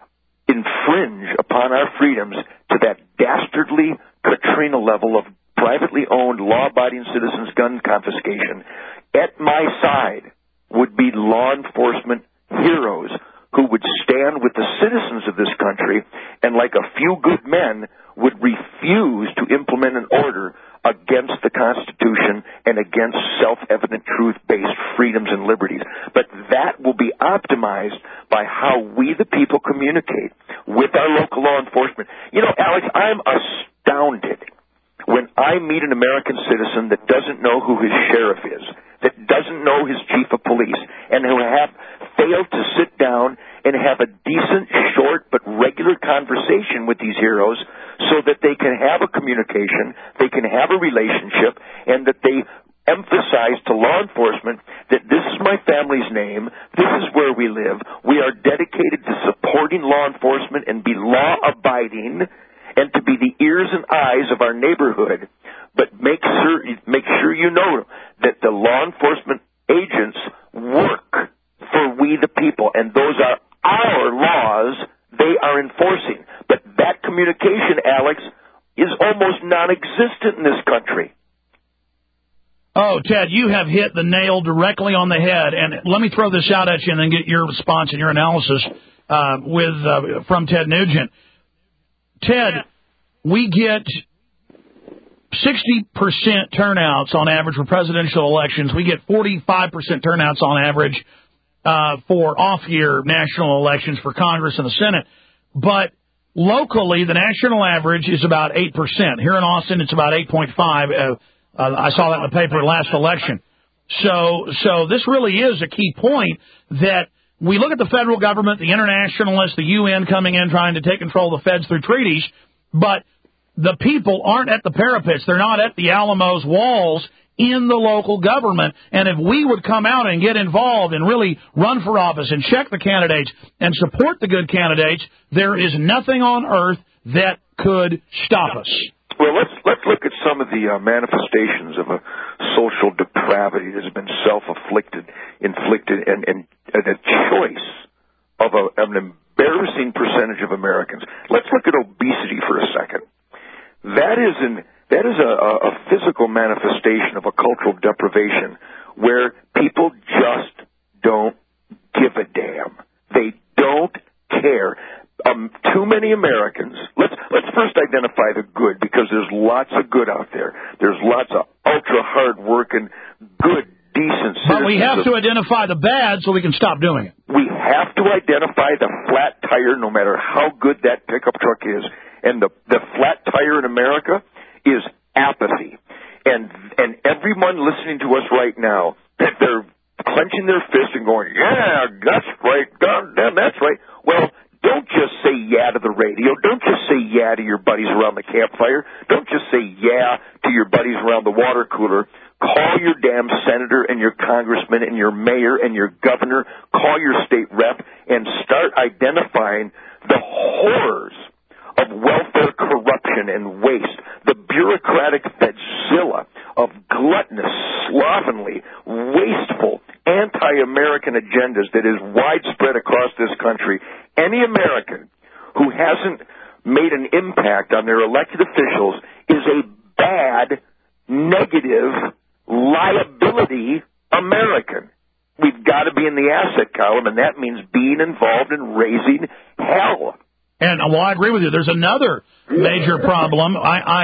infringe upon our freedoms to that dastardly Katrina level of privately owned, law-abiding citizens' gun confiscation, at my side would be law enforcement heroes who would stand with the citizens of this country and, like a few good men, would refuse to implement an order against the Constitution and against self-evident truth-based freedoms and liberties. But that will be optimized by how we, the people, communicate with our local law enforcement. Alex, I'm astounded when I meet an American citizen that doesn't know who his sheriff is, that doesn't know his chief of police, and who have failed to sit down and have a decent, short, but regular conversation with these heroes so that they can have a communication, they can have a relationship, and that they emphasize to law enforcement that this is my family's name, this is where we live, we are dedicated to supporting law enforcement and be law-abiding and to be the ears and eyes of our neighborhood. But make sure you know that the law enforcement agents work for we the people, and those are our laws they are enforcing. But that communication, Alex, is almost non-existent in this country. Oh, Ted, you have hit the nail directly on the head. And let me throw this out at you and then get your response and your analysis from Ted Nugent. Ted, we get 60% turnouts on average for presidential elections. We get 45% turnouts on average for off-year national elections for Congress and the Senate. But locally, the national average is about 8%. Here in Austin, it's about 8.5%. I saw that in the paper last election. So this really is a key point that we look at the federal government, the internationalists, the UN coming in trying to take control of the feds through treaties, but the people aren't at the parapets. They're not at the Alamos walls in the local government. And if we would come out and get involved and really run for office and check the candidates and support the good candidates, there is nothing on earth that could stop us. Well, let's look at some of the manifestations of a social depravity that has been inflicted, and a choice of an embarrassing percentage of Americans. Let's look at obesity for a second. That is a physical manifestation of a cultural deprivation where people just don't give a damn. They don't care. Too many Americans. Let's first identify the good, because there's lots of good out there. There's lots of ultra hard working, good, decent citizens. But we have to identify the bad so we can stop doing it. We have to identify the flat tire, no matter how good that pickup truck is. And the flat tire in America is apathy. And everyone listening to us right now, they're clenching their fists and going, yeah, that's right, damn, that's right. Well, don't just say yeah to the radio. Don't just say yeah to your buddies around the campfire. Don't just say yeah to your buddies around the water cooler. Call your damn senator and your congressman and your mayor and your governor. Call your state rep and start identifying the horrors of welfare corruption and waste, the bureaucratic Fedzilla of gluttonous, slovenly, wasteful, anti-American agendas that is widespread across this country. Any American who hasn't made an impact on their elected officials is a bad, negative, liability American. We've got to be in the asset column, and that means being involved in raising hell. And, well, I agree with you. There's another major problem.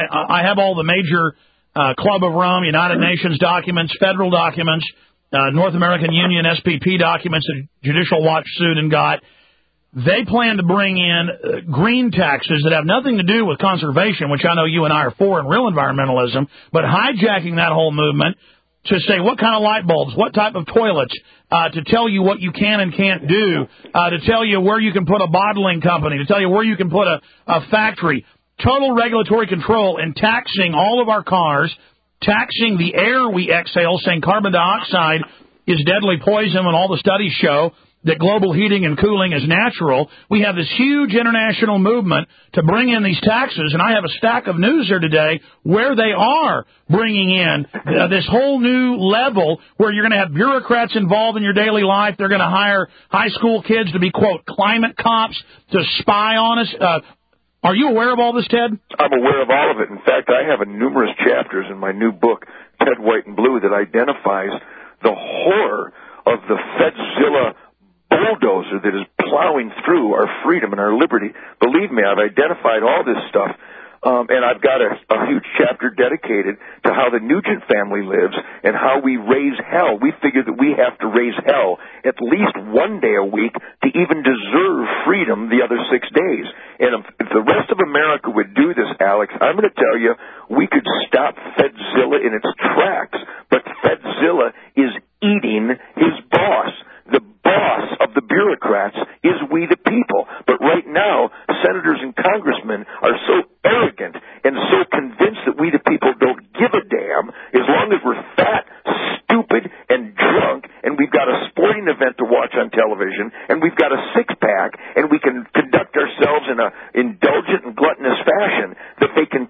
I have all the major Club of Rome, United Nations documents, federal documents, North American Union, SPP documents that Judicial Watch sued and got. They plan to bring in green taxes that have nothing to do with conservation, which I know you and I are for in real environmentalism, but hijacking that whole movement to say what kind of light bulbs, what type of toilets, to tell you what you can and can't do, to tell you where you can put a bottling company, to tell you where you can put a factory. Total regulatory control and taxing all of our cars, taxing the air we exhale, saying carbon dioxide is deadly poison when all the studies show that global heating and cooling is natural. We have this huge international movement to bring in these taxes, and I have a stack of news here today where they are bringing in this whole new level where you're going to have bureaucrats involved in your daily life. They're going to hire high school kids to be, quote, climate cops to spy on us. Are you aware of all this, Ted? I'm aware of all of it. In fact, I have numerous chapters in my new book, Ted White and Blue, that identifies the horror of the Fedzilla bulldozer that is plowing through our freedom and our liberty. Believe me, I've identified all this stuff, and I've got a huge chapter dedicated to how the Nugent family lives and how we raise hell. We figure that we have to raise hell at least one day a week to even deserve freedom the other 6 days. And if the rest of America would do this, Alex, I'm going to tell you, we could stop Fedzilla in its tracks. But Fedzilla is eating his boss. The boss of the bureaucrats is we the people. But right now, senators and congressmen are so arrogant and so convinced that we the people don't give a damn, as long as we're fat, stupid, and drunk, and we've got a sporting event to watch on television, and we've got a six-pack, and we can conduct ourselves in an indulgent and gluttonous fashion, that they can tax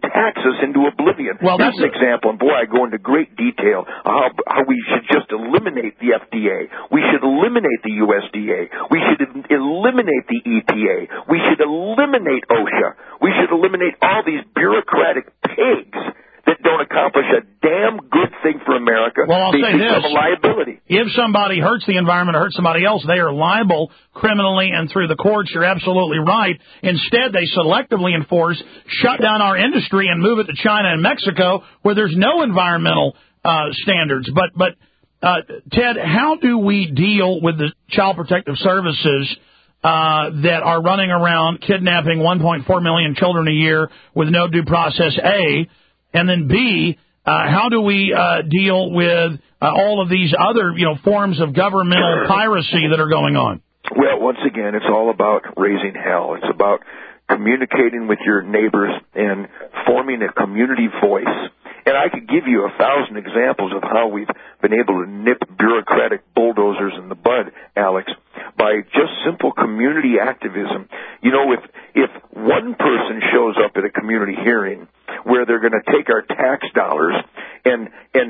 us into oblivion. Well, here's an example, and boy, I go into great detail how we should just eliminate the FDA. We should eliminate the USDA. We should eliminate the EPA. We should eliminate OSHA. We should eliminate all these bureaucratic pigs that don't accomplish a damn good thing for America. Well, I'll they say become this. a liability. If somebody hurts the environment or hurts somebody else, they are liable criminally and through the courts. You're absolutely right. Instead, they selectively enforce, shut down our industry, and move it to China and Mexico, where there's no environmental standards. But Ted, how do we deal with the Child Protective Services that are running around kidnapping 1.4 million children a year with no due process, A, and then B, how do we deal with all of these other, forms of governmental piracy that are going on? Well, once again, it's all about raising hell. It's about communicating with your neighbors and forming a community voice. And I could give you 1,000 examples of how we've been able to nip bureaucratic bulldozers in the bud, Alex, by just simple community activism. If one person shows up at a community hearing where they're going to take our tax dollars and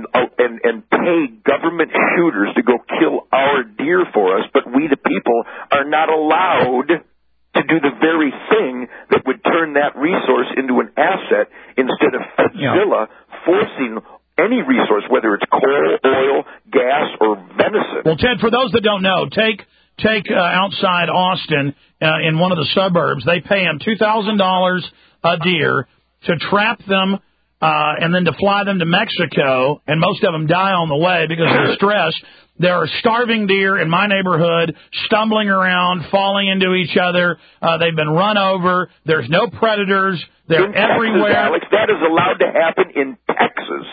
pay government shooters to go kill our deer for us, but we the people are not allowed to do the very thing that would turn that resource into an asset instead of Godzilla forcing any resource, whether it's coal, oil, gas, or venison. Well, Ted, for those that don't know, take outside Austin in one of the suburbs. They pay them $2,000 a deer to trap them and then to fly them to Mexico, and most of them die on the way because of the stress. There are starving deer in my neighborhood stumbling around, falling into each other. They've been run over. There's no predators. They're everywhere. Alex, that is allowed to happen in Texas.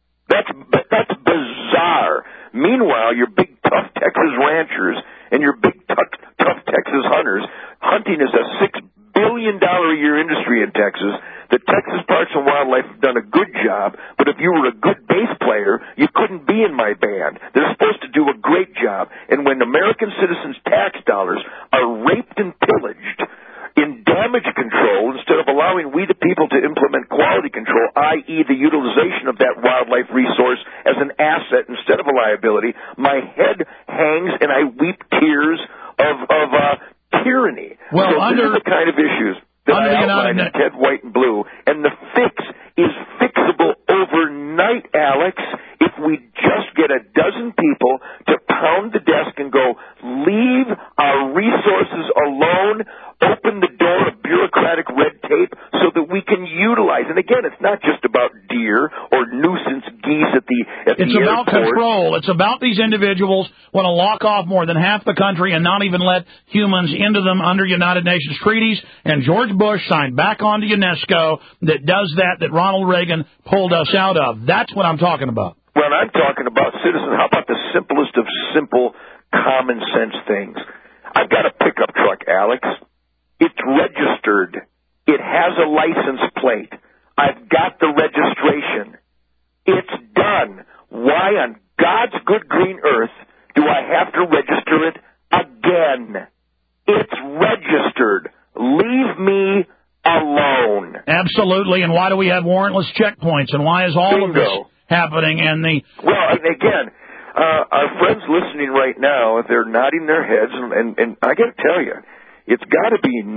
That's bizarre. Meanwhile, your big, tough Texas ranchers and your big, tough Texas hunters, hunting is a $6 billion a year industry in Texas. The Texas Parks and Wildlife have done a good job, but if you were a good bass player, you couldn't be in my band. They're supposed to do a great job. And when American citizens' tax dollars are raped and pillaged in damage control, instead of allowing we the people to implement quality control, i.e. the utilization of that wildlife resource as an asset instead of a liability, my head hangs and I weep tears of tyranny. Well, so these are the kind of issues that I outlined in Ted, White, and Blue, and the fix is fixable overnight, Alex, if we just get a dozen people to pound the desk and go, leave our resources alone, open the door of bureaucratic red tape so that we can utilize. And again, it's not just about deer or nuisance geese at the It's about control. It's about these individuals want to lock off more than half the country and not even let humans into them under United Nations treaties. And George Bush signed back onto UNESCO that does that Ronald Reagan pulled us out of. That's what I'm talking about. Well, I'm talking about citizens. How about the simplest of simple common sense things? I've got a pickup truck, Alex. It's registered. It has a license plate. I've got the registration. It's done. Why on God's good green earth do I have to register it again? It's registered. Leave me alone. Absolutely. And why do we have warrantless checkpoints? And why is all of this happening? Well, again, our friends listening right now, they're nodding their heads, and I got to tell you, it's got to be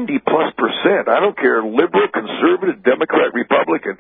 90+%. I don't care, liberal, conservative, Democrat, Republican,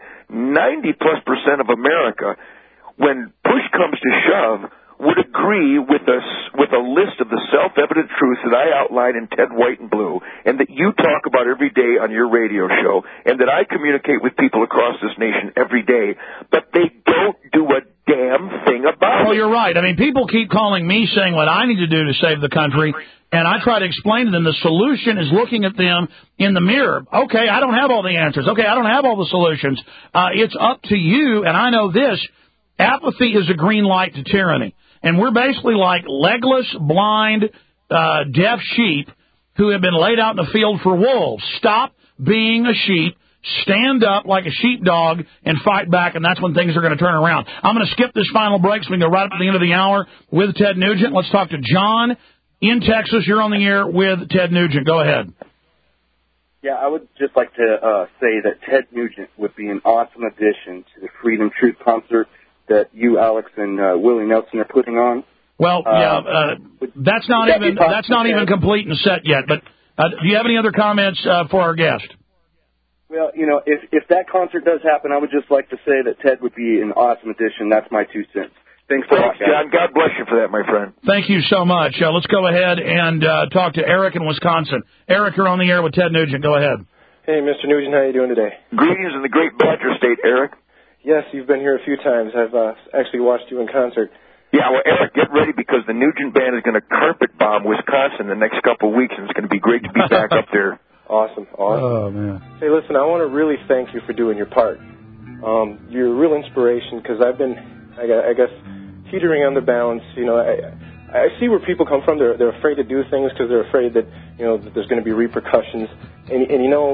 90+% of America, when push comes to shove, would agree with a list of the self-evident truths that I outline in Ted, White, and Blue, and that you talk about every day on your radio show, and that I communicate with people across this nation every day, but they don't do a damn thing about it. Well, you're right. I mean, people keep calling me saying what I need to do to save the country, and I try to explain to them the solution is looking at them in the mirror. Okay, I don't have all the answers. Okay, I don't have all the solutions. It's up to you, and I know this. Apathy is a green light to tyranny. And we're basically like legless, blind, deaf sheep who have been laid out in the field for wolves. Stop being a sheep. Stand up like a sheepdog and fight back, and that's when things are going to turn around. I'm going to skip this final break so we can go right up to the end of the hour with Ted Nugent. Let's talk to John in Texas. You're on the air with Ted Nugent. Go ahead. Yeah, I would just like to say that Ted Nugent would be an awesome addition to the Freedom Truth concert that you, Alex, and Willie Nelson are putting on. Well, that's not even complete and set yet. But do you have any other comments for our guest? Well, if that concert does happen, I would just like to say that Ted would be an awesome addition. That's my 2 cents. Thanks a lot, guys. John. God bless you for that, my friend. Thank you so much. Let's go ahead and talk to Eric in Wisconsin. Eric, you're on the air with Ted Nugent. Go ahead. Hey, Mr. Nugent, how are you doing today? Greetings in the great Badger State, Eric. Yes, you've been here a few times. I've actually watched you in concert. Yeah, well, Eric, get ready because the Nugent Band is going to carpet bomb Wisconsin the next couple of weeks, and it's going to be great to be back up there. Awesome. Oh, man. Hey, listen, I want to really thank you for doing your part. You're a real inspiration because I've been, I guess, teetering on the balance. I see where people come from. They're afraid to do things because they're afraid that, that there's going to be repercussions. And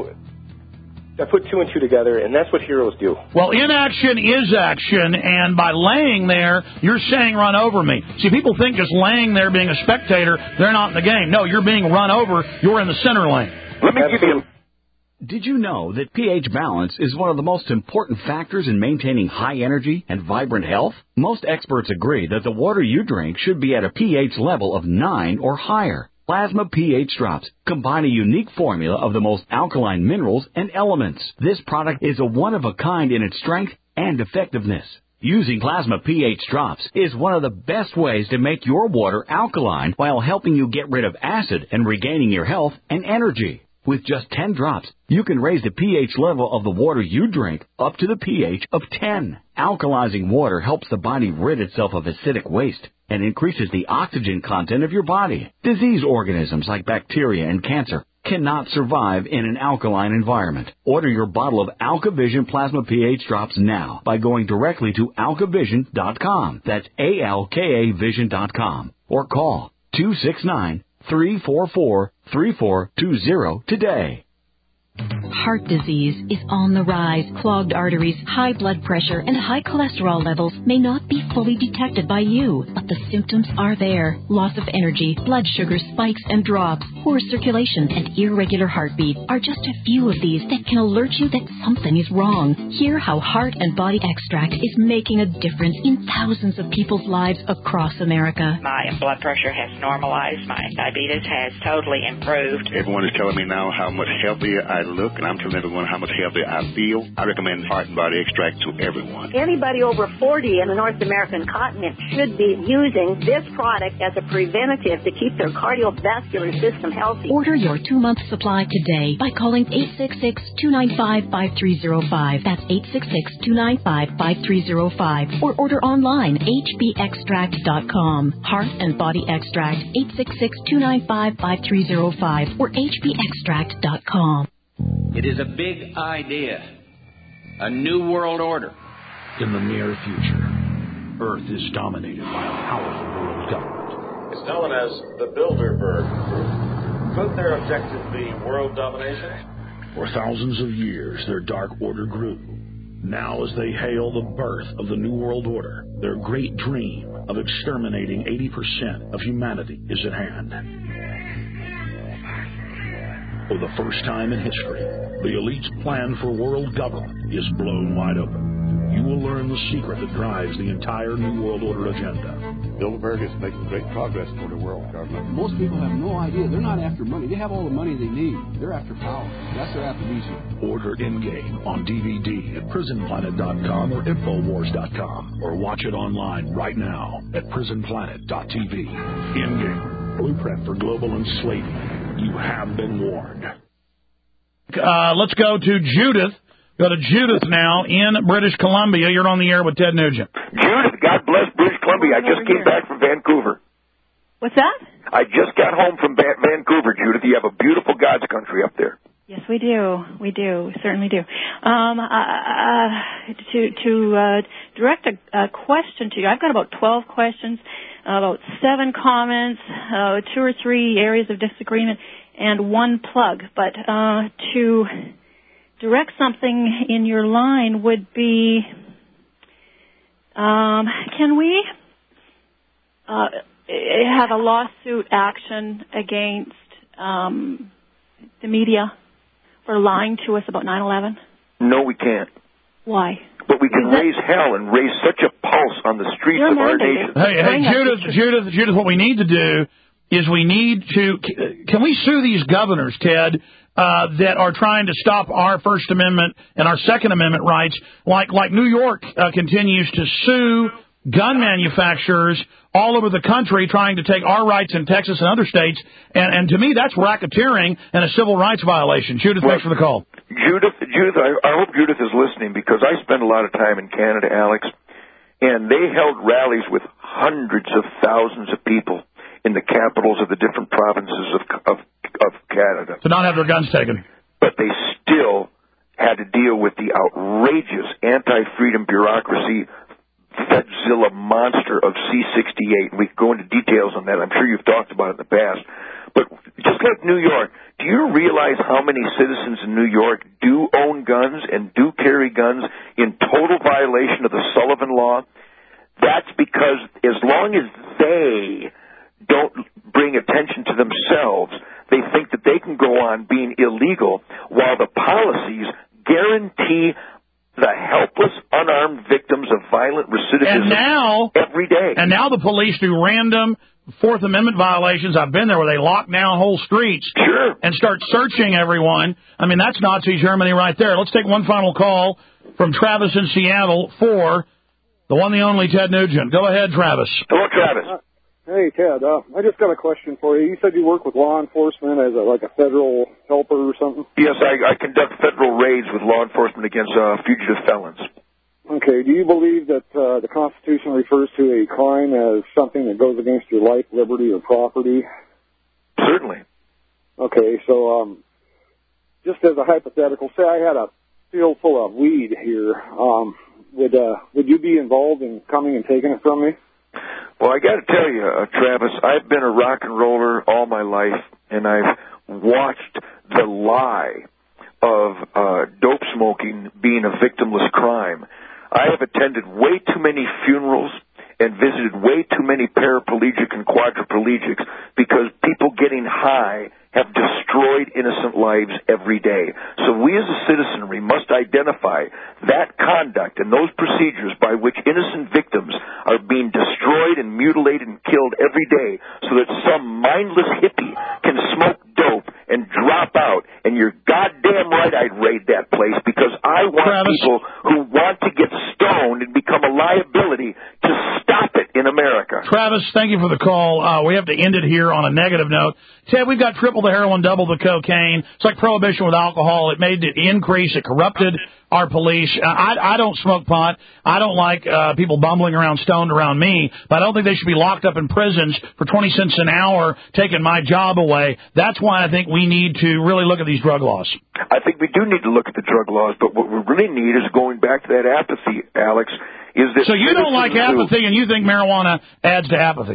I put 2 and 2 together, and that's what heroes do. Well, inaction is action, and by laying there, you're saying run over me. See, people think just laying there being a spectator, they're not in the game. No, you're being run over. You're in the center lane. Let me give you... Did you know that pH balance is one of the most important factors in maintaining high energy and vibrant health? Most experts agree that the water you drink should be at a pH level of 9 or higher. Plasma pH Drops combine a unique formula of the most alkaline minerals and elements. This product is a one-of-a-kind in its strength and effectiveness. Using Plasma pH Drops is one of the best ways to make your water alkaline while helping you get rid of acid and regaining your health and energy. With just 10 drops, you can raise the pH level of the water you drink up to the pH of 10. Alkalizing water helps the body rid itself of acidic waste and increases the oxygen content of your body. Disease organisms like bacteria and cancer cannot survive in an alkaline environment. Order your bottle of AlkaVision Plasma pH Drops now by going directly to alkavision.com. That's ALKAvision.com. Or call 269-344-3420 today. Heart disease is on the rise. Clogged arteries, high blood pressure, and high cholesterol levels may not be fully detected by you, but the symptoms are there. Loss of energy, blood sugar spikes and drops, poor circulation, and irregular heartbeat are just a few of these that can alert you that something is wrong. Hear how Heart and Body Extract is making a difference in thousands of people's lives across America. My blood pressure has normalized. My diabetes has totally improved. Everyone is telling me now how much healthier I look, and I'm telling everyone how much healthier I feel. I recommend Heart and Body Extract to everyone. Anybody over 40 in the North American continent should be using this product as a preventative to keep their cardiovascular system healthy. Order your 2-month supply today by calling 866-295-5305. That's 866-295-5305. Or order online, hbextract.com. Heart and Body Extract, 866-295-5305 or hbextract.com. It is a big idea, a new world order. In the near future, Earth is dominated by a powerful world government. It's known as the Bilderberg Group. Could their objective be world domination? For thousands of years, their dark order grew. Now, as they hail the birth of the New World Order, their great dream of exterminating 80% of humanity is at hand. For the first time in history, the elite's plan for world government is blown wide open. You will learn the secret that drives the entire New World Order agenda. Bilderberg is making great progress toward a world government. Most people have no idea. They're not after money. They have all the money they need. They're after power. That's their aphrodisiac. Order Endgame on DVD at prisonplanet.com or infowars.com, or watch it online right now at prisonplanet.tv. Endgame, blueprint for global enslavement. You have been warned. Let's go to Judith. Go to Judith now in British Columbia. You're on the air with Ted Nugent. Judith, God bless British Columbia. I just came back from Vancouver. What's that? I just got home from Vancouver, Judith. You have a beautiful God's country up there. Yes, we do. We do. We certainly do. To direct a question to you, I've got about 12 questions, about 7 comments, 2 or 3 areas of disagreement, and 1 plug. But to direct something in your line would be, can we have a lawsuit action against the media for lying to us about 9/11? No, we can't. Why? But we can raise hell and raise such a pulse on the streets of our nation. Hey, Judith, what we need to do is can we sue these governors, Ted, that are trying to stop our First Amendment and our Second Amendment rights, like New York continues to sue gun manufacturers all over the country trying to take our rights in Texas and other states, and to me that's racketeering and a civil rights violation. Judith, thanks for the call. Judith, I hope Judith is listening, because I spend a lot of time in Canada, Alex, and they held rallies with hundreds of thousands of people in the capitals of the different provinces of Canada. To not have their guns taken. But they still had to deal with the outrageous anti-freedom bureaucracy Fedzilla monster of C-68. We can go into details on that. I'm sure you've talked about it in the past. But just like New York, do you realize how many citizens in New York do own guns and do carry guns in total violation of the Sullivan Law? That's because as long as they don't bring attention to themselves, they think that they can go on being illegal while the policies guarantee the helpless, unarmed victims of violent recidivism every day. And now the police do random Fourth Amendment violations. I've been there where they lock down whole streets and start searching everyone. I mean, that's Nazi Germany right there. Let's take one final call from Travis in Seattle for the one, the only Ted Nugent. Go ahead, Travis. Hello, Travis. Hey, Ted. I just got a question for you. You said you work with law enforcement as a federal helper or something? Yes, I conduct federal raids with law enforcement against fugitive felons. Okay. Do you believe that the Constitution refers to a crime as something that goes against your life, liberty, or property? Certainly. Okay. So just as a hypothetical, say I had a field full of weed here. Would you be involved in coming and taking it from me? Well, I got to tell you, Travis, I've been a rock and roller all my life, and I've watched the lie of dope smoking being a victimless crime. I have attended way too many funerals and visited way too many paraplegic and quadriplegics because people getting high have destroyed innocent lives every day. So we as a citizenry must identify that conduct and those procedures by which innocent victims are being destroyed and mutilated and killed every day so that some mindless hippie can smoke dope and drop out. And you're goddamn right I'd raid that place because I want people who want to get stoned and become a liability to stop it in America. Travis, thank you for the call. We have to end it here on a negative note. Ted, we've got triple the heroin, double the cocaine. It's like prohibition with alcohol. It made it increase. It corrupted our police. I don't smoke pot. I don't like people bumbling around stoned around me, but I don't think they should be locked up in prisons for 20 cents an hour taking my job away. That's why I think we need to really look at these drug laws. I think we do need to look at the drug laws, but what we really need is going back to that apathy, Alex. Is that so you don't like apathy and you think marijuana adds to apathy?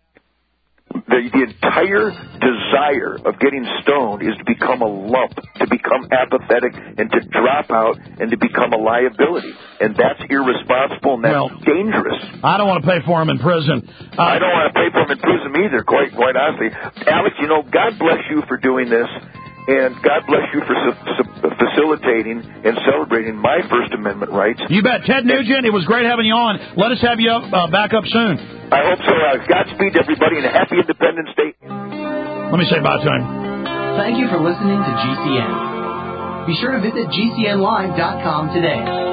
The entire desire of getting stoned is to become a lump, to become apathetic, and to drop out, and to become a liability. And that's irresponsible, and that's dangerous. I don't want to pay for him in prison. I don't want to pay for him in prison either, quite honestly. Alex, God bless you for doing this, and God bless you for facilitating and celebrating my First Amendment rights. You bet. Ted Nugent, it was great having you on. Let us have you back up soon. I hope so. Godspeed to everybody and a happy Independence Day. Let me say bye to him. Thank you for listening to GCN. Be sure to visit GCNlive.com today.